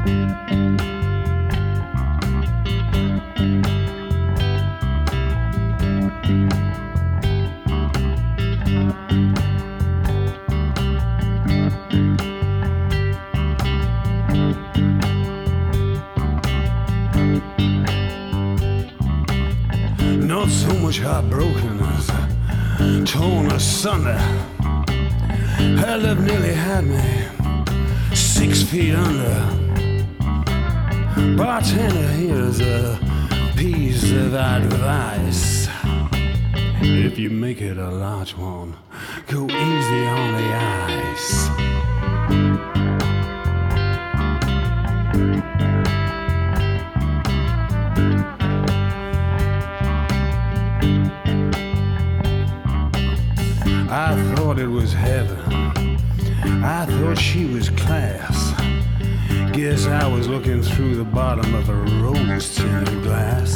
Not so much heartbrokenness, torn asunder. Her love nearly had me 6 feet under. Bartender, here's a piece of advice. If you make it a large one, go easy on the ice. I thought it was heaven. I thought she was class. Guess I was looking through the bottom of a rose-tinted glass.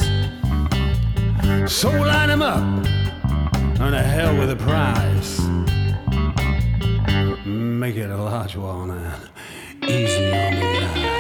So line 'em up, and to hell with the prize. Make it a large one and easy on the eyes.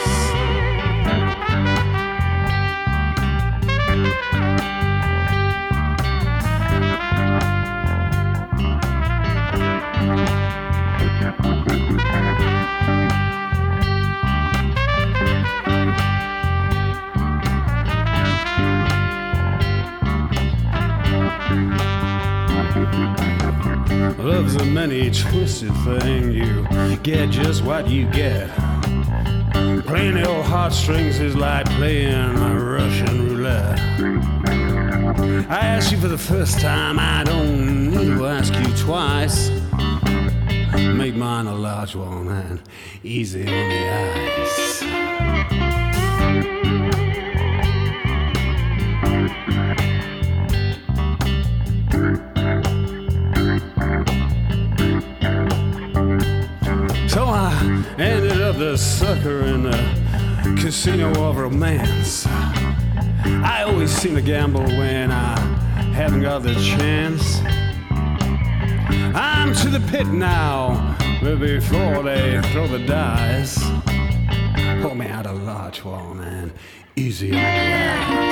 Love's a many twisted thing. You get just what you get. Playing your heartstrings is like playing Russian roulette. I asked you for the first time, I don't need to ask you twice. Make mine a large one and easy on the eyes. So I ended up the sucker in the casino of romance. I always seem to gamble when I haven't got the chance. I'm to the pit now, but before they throw the dice, pull me out a large one and easy on the eyes.